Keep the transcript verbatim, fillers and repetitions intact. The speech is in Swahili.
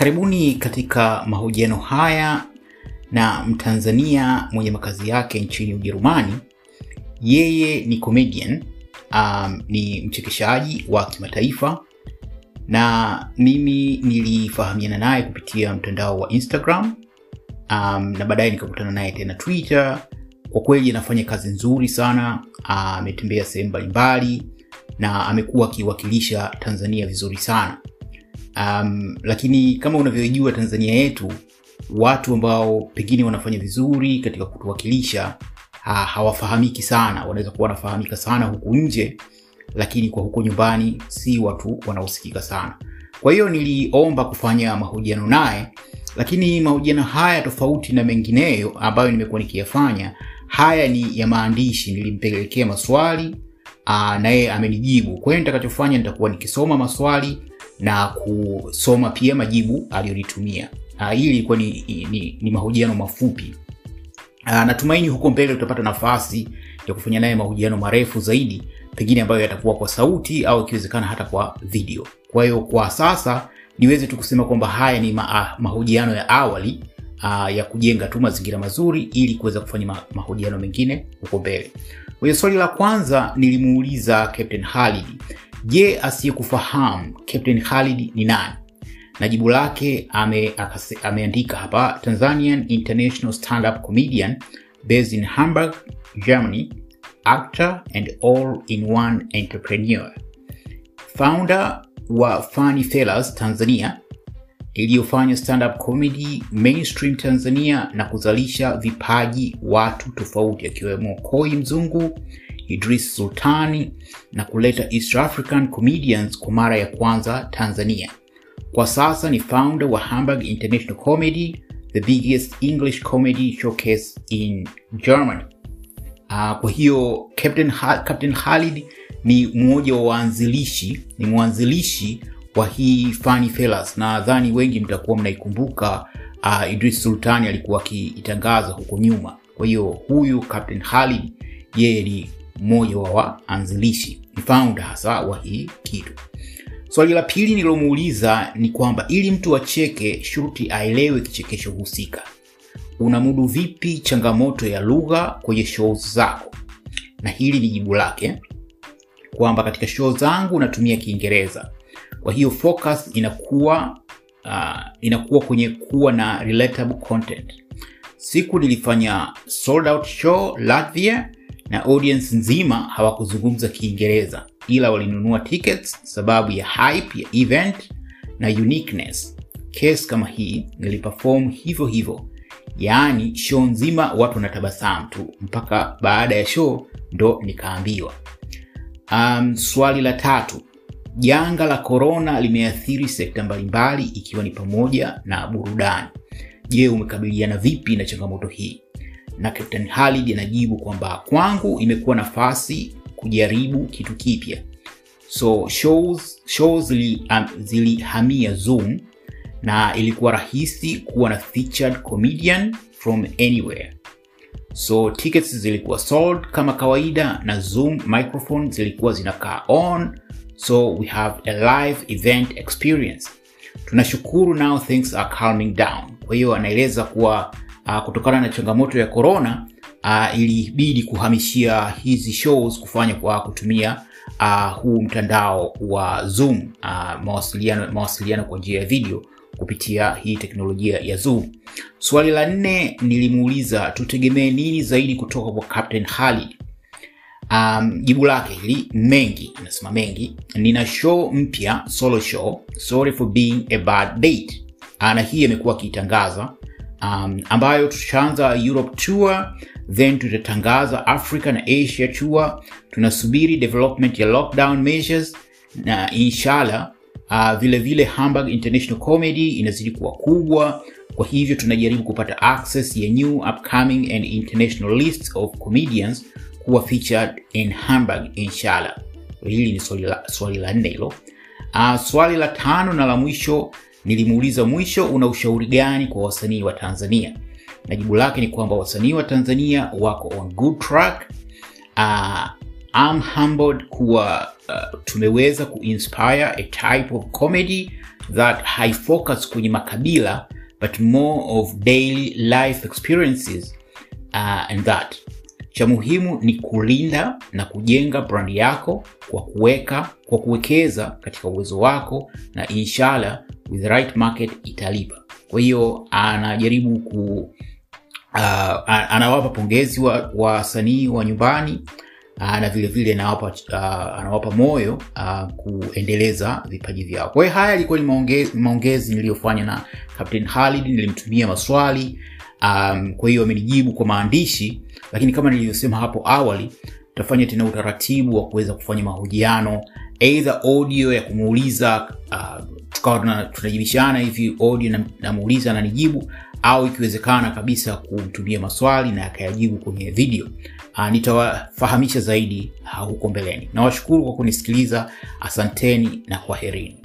Karibuni katika mahojiano haya na Mtanzania mwenye makazi yake nchini Ujerumani. Yeye ni comedian, um, ni mchekeshaji wa kimataifa, na mimi nilifahamiana naye kupitia mtandao wa Instagram, um, na baadaye nikakutana naye tena Twitter. Kwa kweli anafanya kazi nzuri sana, ametembea sehemu mbalimbali na amekuwa akiwakilisha Tanzania vizuri sana. Um, lakini kama unavyojua Tanzania yetu, watu ambao pengine wanafanya vizuri katika kutuwakilisha ha, hawafahamiki sana. Wanaweza kuwa wanafahamika sana huku nje, lakini kwa huko nyumbani si watu wanaosikika sana. Kwa hiyo niliomba kufanya mahojiano naye, lakini mahojiano haya tofauti na mengineyo ambayo nimekuwa nikiyafanya, haya ni ya maandishi. Nilimpelekea maswali, na yeye amenijibu. Kwa hiyo nitakachofanya nitakuwa nikisoma maswali na kusoma pia majibu aliyonitumia. Hili ilikuwa ni, ni, ni mahojiano mafupi. Aa, natumaini huko mbele utapata nafasi ya kufanya naye mahojiano marefu zaidi, pengine ambayo yatakuwa kwa sauti au ikiwezekana hata kwa video. Kwa hiyo kwa sasa niweze tu kusema kwamba haya ni ma, mahojiano ya awali aa, ya kujenga tu mazingira mazuri ili kuweza kufanya ma, mahojiano mengine huko mbele. Kwa hiyo swali la kwanza nilimuuliza Captain Khalid, je, asiyekufahamu Captain Khalid ni nani? Na jibu lake ame, akase, ameandika hapa: Tanzanian international stand-up comedian based in Hamburg, Germany, actor and all-in-one entrepreneur, founder wa Funny Fellas Tanzania iliyofanya stand-up comedy mainstream Tanzania na kuzalisha vipaji watu tofauti akiwemo Koi Mzungu, Idris Sultani, na kuleta East African comedians kwa mara ya kwanza Tanzania. Kwa sasa ni founder wa Hamburg International Comedy, the biggest English comedy showcase in Germany. Uh, kwa hiyo Captain, ha- Captain Khalid ni mmoja wa waanzilishi, ni mwanzilishi wa hii Funny Fellas. Na nadhani wengi mtakuwa mnaikumbuka, uh, Idris Sultani alikuwa akiitangaza huko nyuma. Kwa hiyo huyu Captain Khalid yeye ni mmoja wa waanzilishi, ni founder hasa wa hii kitu. Swali la pili nilomuuliza ni kwamba ili mtu acheke shuruti aelewe kichekesho husika. Unamudu vipi changamoto ya lugha kwenye shows zako? Na hili ni jibu lake kwamba katika show zangu natumia Kiingereza. Kwa hiyo focus inakuwa uh, inakuwa kwenye kuwa na relatable content. Siku nilifanya sold out show Latvia na audience nzima hawakuzungumza Kiingereza, ila walinunua tickets sababu ya hype ya event na uniqueness. Case kama hii niliperform hivyo hivyo, yaani show nzima watu wanatabasamu tu, mpaka baada ya show ndo nikaambiwa. Um, swali la tatu, janga la corona limeathiri sekta mbalimbali ikiwa ni pamoja na burudani. Je, umekabiliana vipi na changamoto hii? Na Captain Khalid anajibu kwamba kwangu imekuwa nafasi kujaribu kitu kipya. So shows shows zili, um, zilihamia Zoom na ilikuwa rahisi kuwa na featured comedian from anywhere. So tickets zilikuwa sold kama kawaida na Zoom microphone zilikuwa zinakaa on. So we have a live event experience. Tunashukuru now things are calming down. Kwa hiyo anaeleza kuwa uh, kutokana na changamoto ya corona uh, ilibidi kuhamishia hizi shows kufanya kwa kutumia uh, huu mtandao wa Zoom, uh, mawasiliano mawasiliano kwa njia ya video kupitia hii teknolojia ya Zoom. Swali la nne nilimuuliza tutegemee nini zaidi kutoka kwa Captain Khalid. Um, jibu lake hili mengi, anasema mengi. Nina show mpya, solo show, Sorry for being a bad date. Ana hii amekuwa akitangaza, um, ambayo tutaanza Europe tour, then tutatangaza Africa na Asia tour. Tunasubiri development ya lockdown measures na inshallah uh, vile vile Hamburg International Comedy inazidi kuwa kubwa. Kwa hivyo tunajaribu kupata access ya new upcoming and international lists of comedians kuwa featured in Hamburg inshallah. Hili ni swali la, swali la nne hilo. Uh, swali la tano na la mwisho nilimuuliza mwisho, una ushauri gani kwa wasanii wa Tanzania? Na jibu lake ni kwamba wasanii wa Tanzania wako on good track. Uh, I'm humbled kuwa uh, tumeweza kuinspire a type of comedy that haifocus kwenye makabila but more of daily life experiences uh, and that. Cha muhimu ni kulinda na kujenga brand yako kwa kuweka kwa kuwekeza katika uwezo wako, na inshallah with the right market italipa. Kwa hiyo anajaribu ku uh, anawapa pongezi wa wasanii wa nyumbani, uh, na vile vile anawapa uh, anawapa moyo uh, kuendeleza vipaji vyao. Kwa hiyo haya ilikuwa ni maongezi, maongezi niliyofanya na Captain Khalid. Nilimtumia maswali, um, kwa hiyo amenijibu kwa maandishi, lakini kama nilivyosema hapo awali, tutafanya tena utaratibu wa kuweza kufanya mahojiano, either audio ya kumuuliza uh, tukawa tunajibishana hivi audio na namuuliza na nijibu, au ikiwezekana kabisa kumtumia maswali na akayajibu kwenye video. Uh, nitawafahamisha zaidi uh, huko mbeleni. Nawashukuru kwa kunisikiliza. Asanteni na kwaherini.